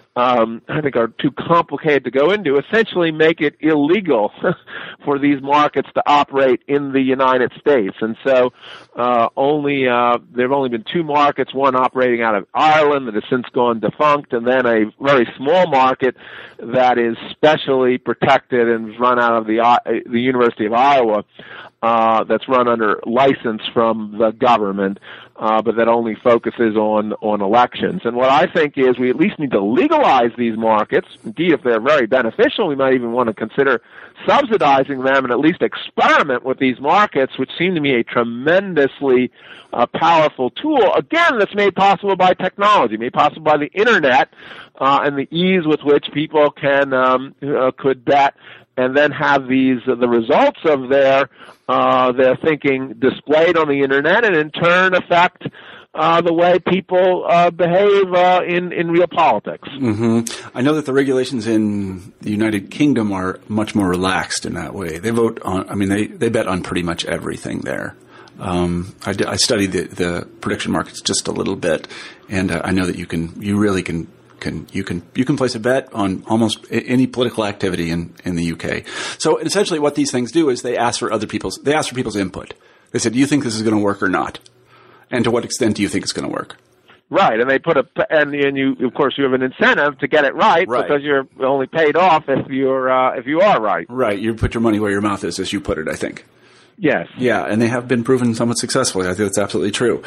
Um, I think are too complicated to go into, essentially make it illegal for these markets to operate in the United States. And so uh, only uh, there have only been two markets, one operating out of Ireland that has since gone defunct, and then a very small market that is specially protected and is run out of the, uh, the University of Iowa uh, that's run under license from the government. Uh, but that only focuses on, on elections. And what I think is we at least need to legalize these markets. Indeed, if they're very beneficial, we might even want to consider subsidizing them and at least experiment with these markets, which seem to me a tremendously uh, powerful tool, again, that's made possible by technology, made possible by the Internet uh, and the ease with which people can um, uh, could bet and then have these uh, the results of their uh, their thinking displayed on the Internet, and in turn affect uh, the way people uh, behave uh, in in real politics. Mm-hmm. I know that the regulations in the United Kingdom are much more relaxed in that way. They vote on. I mean, they they bet on pretty much everything there. Um, I, I studied the, the prediction markets just a little bit, and uh, I know that you can you really can. Can, you can you can place a bet on almost any political activity in, in the U K. So essentially, what these things do is they ask for other people's they ask for people's input. They said, "Do you think this is going to work or not? And to what extent do you think it's going to work?" Right, and they put a and and you of course you have an incentive to get it right, right. because you're only paid off if you're uh, if you are right. Right, you put your money where your mouth is, as you put it, I think. Yes. Yeah, and they have been proven somewhat successfully. I think that's absolutely true.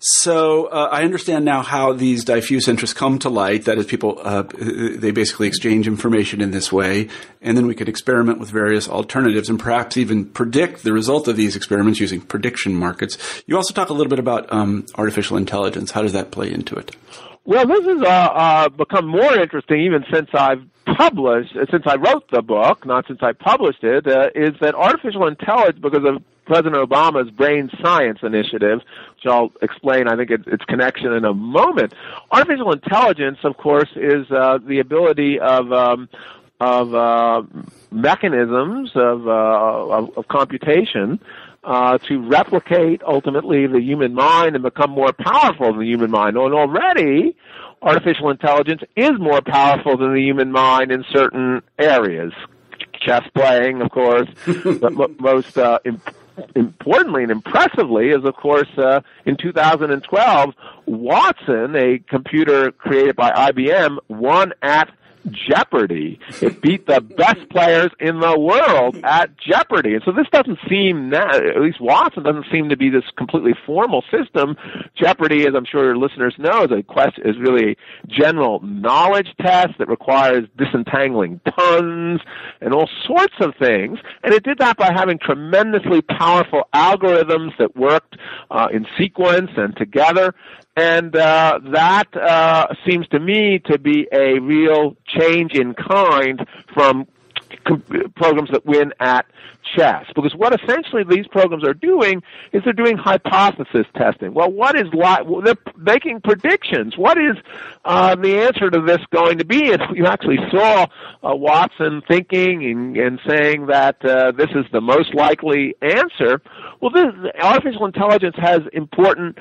So uh, I understand now how these diffuse interests come to light. That is, people uh, they basically exchange information in this way, and then we could experiment with various alternatives and perhaps even predict the result of these experiments using prediction markets. You also talk a little bit about um, artificial intelligence. How does that play into it? Well, this has uh, uh, become more interesting even since I've published, since I wrote the book, not since I published it, uh, is that artificial intelligence, because of President Obama's Brain Science Initiative, which I'll explain, I think, it, its connection in a moment. Artificial intelligence, of course, is uh, the ability of um, of uh, mechanisms of, uh, of, of computation Uh, to replicate, ultimately, the human mind and become more powerful than the human mind. And already, artificial intelligence is more powerful than the human mind in certain areas. Chess playing, of course, but m- most uh, imp- importantly and impressively is, of course, uh, in two thousand twelve, Watson, a computer created by I B M, won at Jeopardy. It beat the best players in the world at Jeopardy. And so this doesn't seem, at least Watson doesn't seem to be this completely formal system. Jeopardy, as I'm sure your listeners know, is a question, is really a general knowledge test that requires disentangling puns and all sorts of things. And it did that by having tremendously powerful algorithms that worked uh, in sequence and together. And uh, that uh, seems to me to be a real change in kind from com- programs that win at chess. Because what essentially these programs are doing is they're doing hypothesis testing. Well, what is li- well, they're making predictions. What is uh, the answer to this going to be? And you actually saw uh, Watson thinking and, and saying that uh, this is the most likely answer. Well, this artificial intelligence has important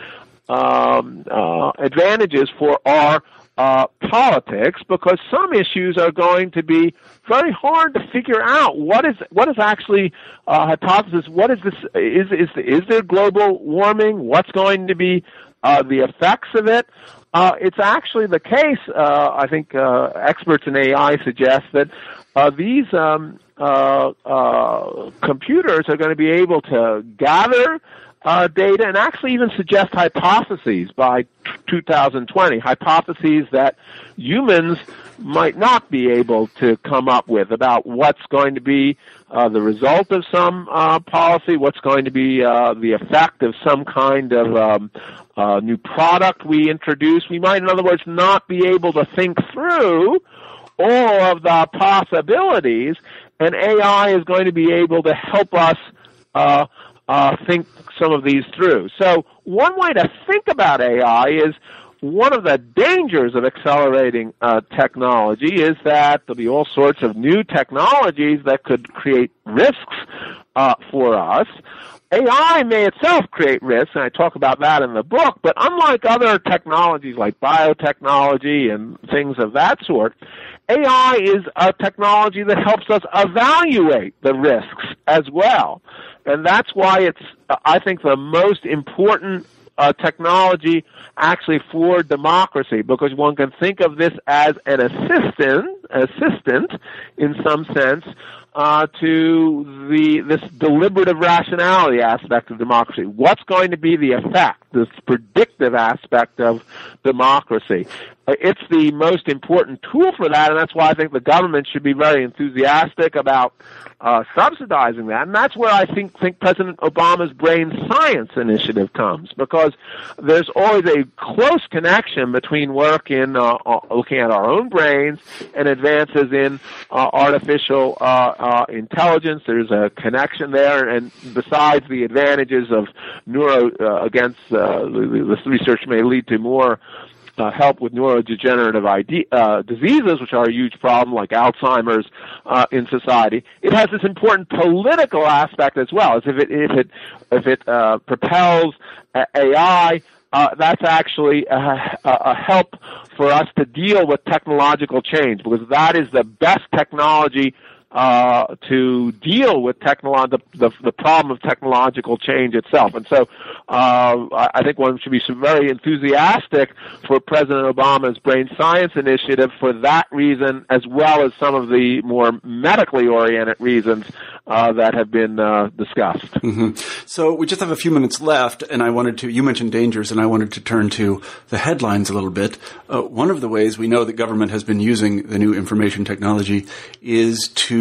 Um, uh, advantages for our uh, politics, because some issues are going to be very hard to figure out. What is what is actually uh, hypothesis? What is this? Is is is there global warming? What's going to be uh, the effects of it? Uh, it's actually the case. Uh, I think uh, experts in A I suggest that uh, these um, uh, uh, computers are going to be able to gather Uh, data and actually even suggest hypotheses by two thousand twenty, hypotheses that humans might not be able to come up with about what's going to be uh, the result of some uh, policy, what's going to be uh, the effect of some kind of um, uh, new product we introduce. We might, in other words, not be able to think through all of the possibilities, and A I is going to be able to help us uh, uh, think some of these through. So one way to think about A I is one of the dangers of accelerating uh, technology is that there'll be all sorts of new technologies that could create risks uh, for us. A I may itself create risks, and I talk about that in the book, but unlike other technologies like biotechnology and things of that sort, A I is a technology that helps us evaluate the risks as well. And that's why it's, I think, the most important uh, technology actually for democracy, because one can think of this as an assistant, assistant in some sense, uh, to the this deliberative rationality aspect of democracy. What's going to be the effect, this predictive aspect of democracy? It's the most important tool for that, and that's why I think the government should be very enthusiastic about uh, subsidizing that. And that's where I think, think President Obama's Brain Science Initiative comes, because there's always a close connection between work in uh, looking at our own brains and advances in uh, artificial uh, uh, intelligence. There's a connection there, and besides the advantages of neuro uh, against uh, this research may lead to more Uh, help with neurodegenerative ide- uh, diseases, which are a huge problem, like Alzheimer's uh, in society. It has this important political aspect as well. As if it if it if it uh, propels A I, uh, that's actually a, a help for us to deal with technological change, because that is the best technology uh, to deal with technolo- the, the the problem of technological change itself. And so uh, I think one should be very enthusiastic for President Obama's Brain Science Initiative for that reason, as well as some of the more medically oriented reasons uh, that have been uh, discussed. Mm-hmm. So we just have a few minutes left, and I wanted to, you mentioned dangers, and I wanted to turn to the headlines a little bit. Uh, one of the ways we know that government has been using the new information technology is to,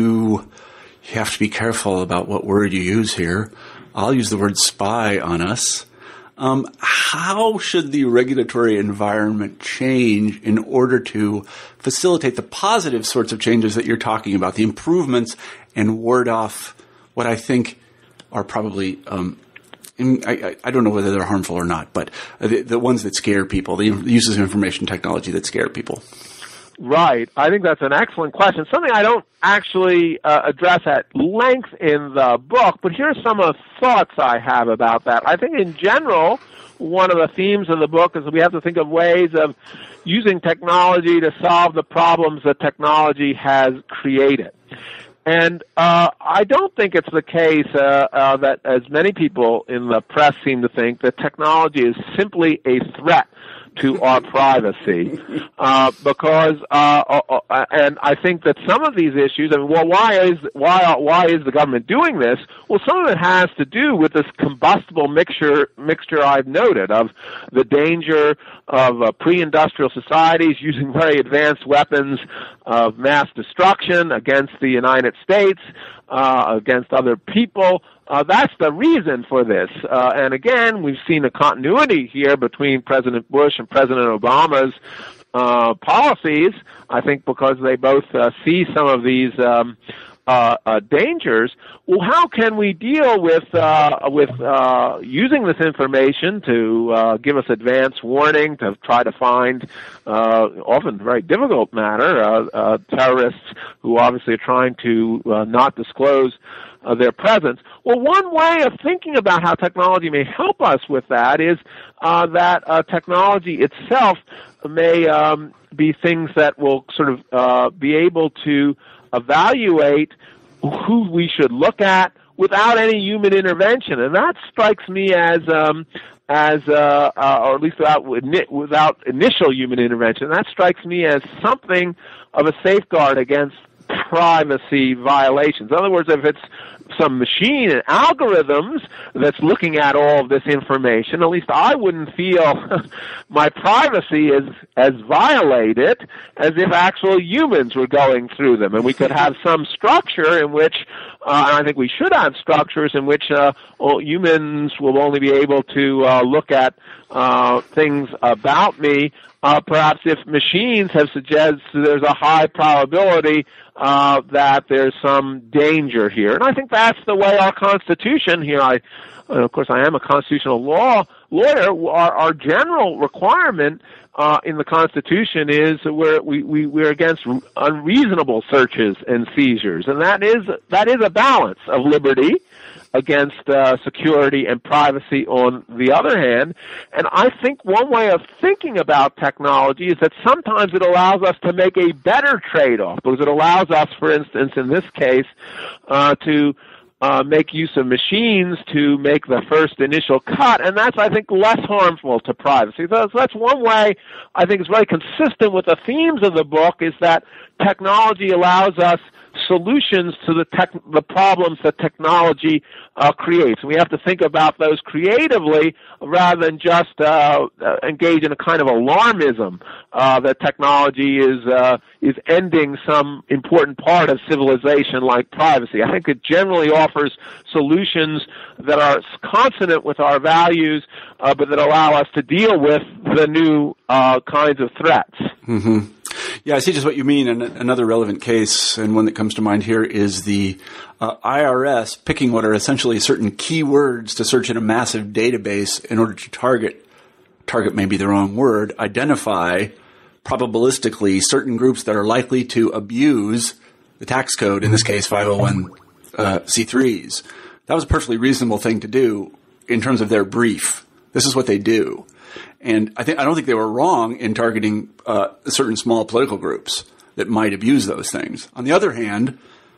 you have to be careful about what word you use here. I'll use the word spy on us. Um, how should the regulatory environment change in order to facilitate the positive sorts of changes that you're talking about, the improvements, and ward off what I think are probably, um, I, I don't know whether they're harmful or not, but the, the ones that scare people, the uses of information technology that scare people? Right. I think that's an excellent question. Something I don't actually uh, address at length in the book, but here's some of the thoughts I have about that. I think in general, one of the themes of the book is that we have to think of ways of using technology to solve the problems that technology has created. And uh, I don't think it's the case uh, uh, that, as many people in the press seem to think, that technology is simply a threat to our privacy. Uh, because, uh, uh, and I think that some of these issues, I mean, well, why is, why, why is the government doing this? Well, some of it has to do with this combustible mixture, mixture I've noted of the danger of uh, pre-industrial societies using very advanced weapons of mass destruction against the United States, uh, against other people. Uh, that's the reason for this. Uh, and again, we've seen a continuity here between President Bush and President Obama's uh, policies, I think because they both uh, see some of these um, uh, uh, dangers. Well, how can we deal with uh, with uh, using this information to uh, give us advance warning, to try to find, uh, often very difficult matter, uh, uh, terrorists who obviously are trying to uh, not disclose Uh, their presence? Well, one way of thinking about how technology may help us with that is uh, that uh, technology itself may um, be things that will sort of uh, be able to evaluate who we should look at without any human intervention, and that strikes me as um, as uh, uh, or at least without without initial human intervention. That strikes me as something of a safeguard against privacy violations. In other words, if it's some machine and algorithms that's looking at all of this information, at least I wouldn't feel my privacy is as violated as if actual humans were going through them. And we could have some structure in which, uh, and I think we should have structures in which uh, well, humans will only be able to uh, look at uh, things about me. Uh, perhaps if machines have suggested there's a high probability uh, that there's some danger here. And I think that's the way our Constitution here, I, and of course I am a constitutional law lawyer, our, our general requirement uh, in the Constitution is we're, we, we, we're against unreasonable searches and seizures. And that is, that is a balance of liberty against uh, security and privacy on the other hand. And I think one way of thinking about technology is that sometimes it allows us to make a better trade-off, because it allows us, for instance, in this case, uh, to uh, make use of machines to make the first initial cut, and that's, I think, less harmful to privacy. So that's one way I think is very consistent with the themes of the book, is that technology allows us solutions to the tech, the problems that technology uh, creates. We have to think about those creatively rather than just uh, engage in a kind of alarmism uh, that technology is uh, is ending some important part of civilization like privacy. I think it generally offers solutions that are consonant with our values, uh, but that allow us to deal with the new uh, kinds of threats. Mm-hmm. Yeah, I see just what you mean. And another relevant case, and one that comes to mind here, is the uh, I R S picking what are essentially certain keywords to search in a massive database in order to target, target may be the wrong word, identify probabilistically certain groups that are likely to abuse the tax code, in this case five oh one c threes. That was a perfectly reasonable thing to do in terms of their brief. This is what they do. And I think I don't think they were wrong in targeting uh, certain small political groups that might abuse those things. On the other hand,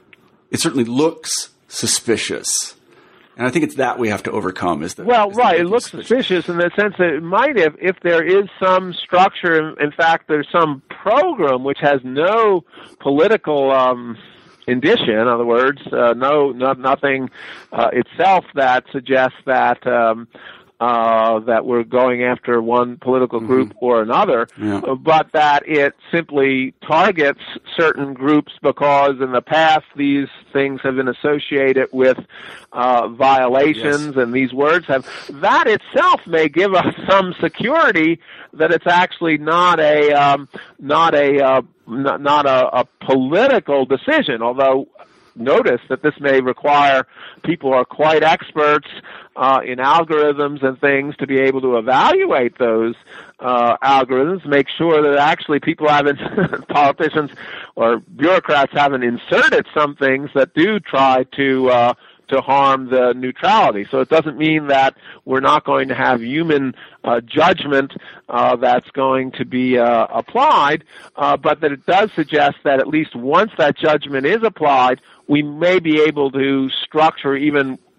it certainly looks suspicious, and I think it's that we have to overcome. Is that well, is right? It looks suspicious. suspicious in the sense that it might have, if there is some structure. In fact, there's some program which has no political um, indicia. In other words, uh, no, no, nothing uh, itself that suggests that. Um, Uh, that we're going after one political group mm-hmm. or another, yeah. but that it simply targets certain groups because in the past these things have been associated with uh, violations, yes. and these words have. That itself may give us some security that it's actually not a um, not a uh, not, not a, a political decision, although. Notice that this may require people who are quite experts uh, in algorithms and things to be able to evaluate those uh, algorithms, make sure that actually people haven't, politicians or bureaucrats haven't inserted some things that do try to uh, to harm the neutrality. So it doesn't mean that we're not going to have human uh, judgment uh, that's going to be uh, applied, uh, but that it does suggest that at least once that judgment is applied, we may be able to structure even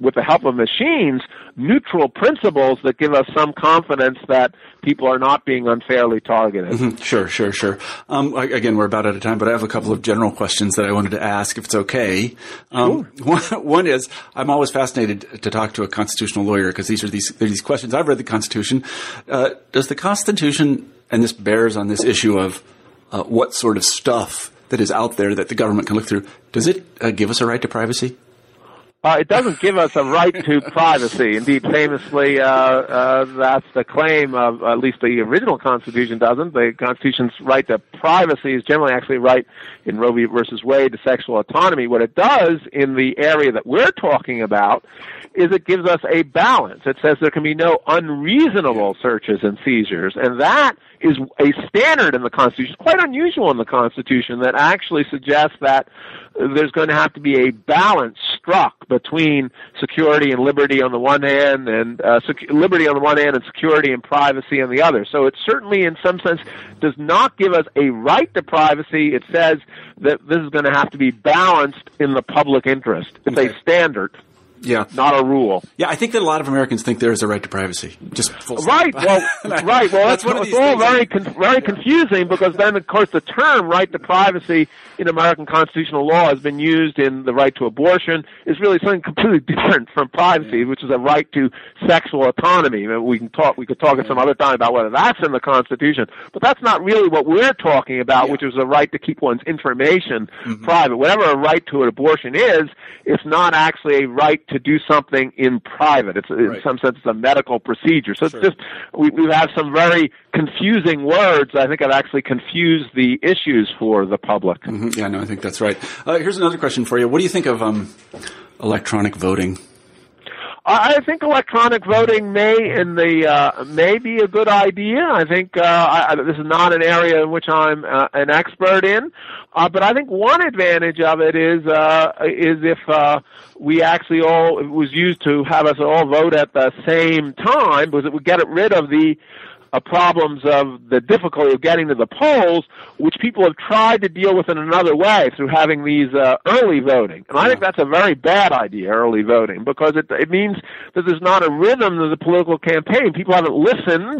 with the help of machines, neutral principles that give us some confidence that people are not being unfairly targeted. Mm-hmm. Sure, sure, sure. Um, again, we're about out of time, but I have a couple of general questions that I wanted to ask, if it's okay. Um, sure. One, one is, I'm always fascinated to talk to a constitutional lawyer because these are these, there are these questions. I've read the Constitution. Uh, does the Constitution, and this bears on this issue of uh, what sort of stuff that is out there that the government can look through, does it uh, give us a right to privacy? Uh, it doesn't give us a right to privacy. Indeed, famously, uh, uh, that's the claim of, at least the original Constitution doesn't. The Constitution's right to privacy is generally actually right in Roe v. versus Wade to sexual autonomy. What it does in the area that we're talking about is it gives us a balance. It says there can be no unreasonable searches and seizures, and that is a standard in the Constitution. It's quite unusual in the Constitution that actually suggests that there's going to have to be a balance struck between security and liberty on the one hand, and uh, sec- liberty on the one hand and security and privacy on the other. So it certainly, in some sense, does not give us a right to privacy. It says that this is going to have to be balanced in the public interest. It's okay. A standard. Yeah, not a rule. Yeah, I think that a lot of Americans think there is a right to privacy. Just full right. stop. Well, right. Well, that's, that's one of these all very con- very confusing because then, of course, the term "right to privacy" in American constitutional law has been used in the right to abortion is really something completely different from privacy, yeah. which is a right to sexual autonomy. We can talk. We could talk at some other time about whether that's in the Constitution, but that's not really what we're talking about, yeah. which is a right to keep one's information mm-hmm. private. Whatever a right to an abortion is, it's not actually a right to do something in private. It's in right. some sense it's a medical procedure. So sure. it's just we, we have some very confusing words. I think have actually confused the issues for the public. Mm-hmm. Yeah, no, I think that's right. Uh, here's another question for you. What do you think of um, electronic voting? I think electronic voting may in the uh, may be a good idea. I think uh, I, this is not an area in which I'm uh, an expert in, uh, but I think one advantage of it is uh, is if uh, we actually all it was used to have us all vote at the same time, because it would get rid of the Uh, problems of the difficulty of getting to the polls, which people have tried to deal with in another way through having these uh, early voting. And I think that's a very bad idea, early voting, because it, it means that there's not a rhythm to the political campaign. People haven't listened,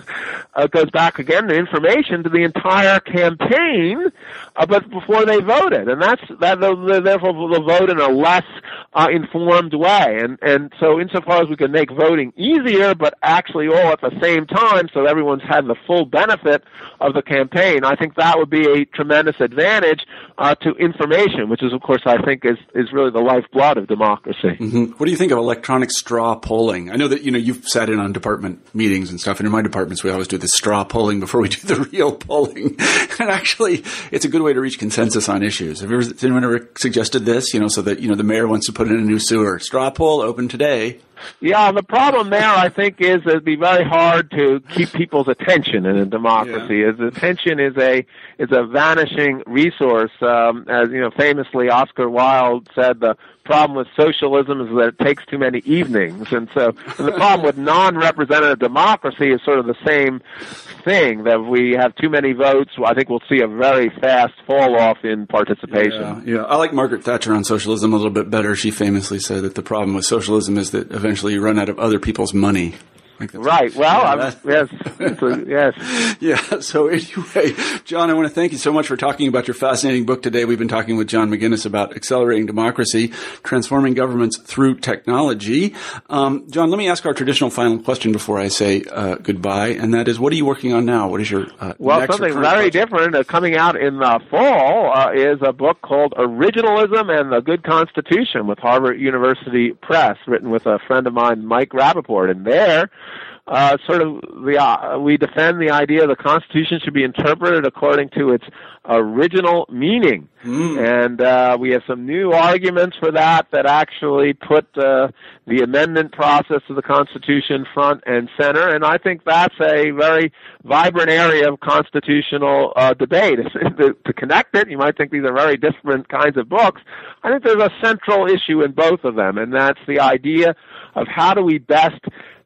uh, goes back again to information, to the entire campaign, uh, but before they voted. And that's that. Therefore, they'll vote in a less uh, informed way. And, and so insofar as we can make voting easier, but actually all at the same time, so everyone's had the full benefit of the campaign, I think that would be a tremendous advantage uh, to information, which is, of course, I think is, is really the lifeblood of democracy. Mm-hmm. What do you think of electronic straw polling? I know that, you know, you've sat in on department meetings and stuff, and in my departments we always do the straw polling before we do the real polling. And actually, it's a good way to reach consensus on issues. Have, you ever, has anyone ever suggested this, you know, so that, you know, the mayor wants to put in a new sewer? Straw poll open today. Yeah, the problem there, I think, is it'd be very hard to keep people's attention in a democracy. Yeah. As attention is a is a vanishing resource. Um, as you know, famously, Oscar Wilde said, the problem with socialism is that it takes too many evenings. And so and the problem with non-representative democracy is sort of the same thing, that if we have too many votes, I think we'll see a very fast fall-off in participation. Yeah, yeah, I like Margaret Thatcher on socialism a little bit better. She famously said that the problem with socialism is that eventually you run out of other people's money. Right. Well, yeah, yes. A, yes. Yeah. So anyway, John, I want to thank you so much for talking about your fascinating book today. We've been talking with John McGinnis about accelerating democracy, transforming governments through technology. Um, John, let me ask our traditional final question before I say uh, goodbye, and that is, what are you working on now? What is your uh, well, next something very project? different uh, coming out in the fall uh, is a book called Originalism and the Good Constitution with Harvard University Press, written with a friend of mine, Mike Rappaport, and there. Uh, sort of, the, uh, we defend the idea the Constitution should be interpreted according to its original meaning. Mm. And uh, we have some new arguments for that that actually put uh, the amendment process of the Constitution front and center. And I think that's a very vibrant area of constitutional uh, debate. to, to connect it, you might think these are very different kinds of books. I think there's a central issue in both of them, and that's the idea of how do we best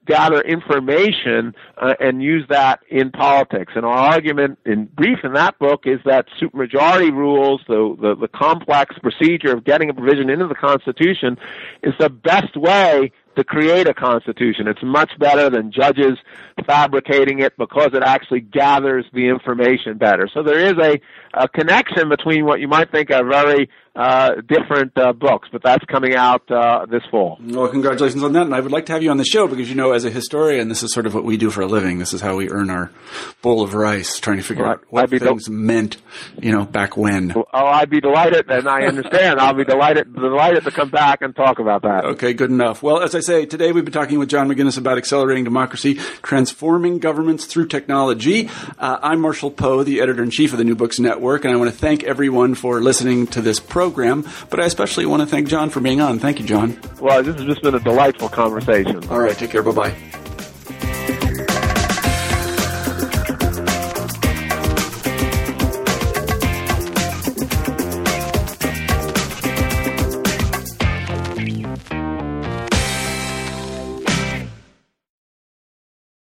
gather information uh, and use that in politics. And our argument, in brief, in that book is that supermajority rules, the, the, the complex procedure of getting a provision into the Constitution, is the best way to create a constitution. It's much better than judges fabricating it because it actually gathers the information better. So there is a, a connection between what you might think are very uh, different uh, books, but that's coming out uh, this fall. Well, congratulations on that, and I would like to have you on the show because, you know, as a historian, this is sort of what we do for a living. This is how we earn our bowl of rice, trying to figure well, out what things del- meant, you know, back when. Oh, I'd be delighted, and I understand. I'll be delighted, delighted to come back and talk about that. Okay, good enough. Well, as I say, today we've been talking with John McGinnis about accelerating democracy, transforming governments through technology. Uh, I'm Marshall Poe, the editor-in-chief of the New Books Network, and I want to thank everyone for listening to this program, but I especially want to thank John for being on. Thank you, John. Well, this has just been a delightful conversation. All right, take care. Bye-bye.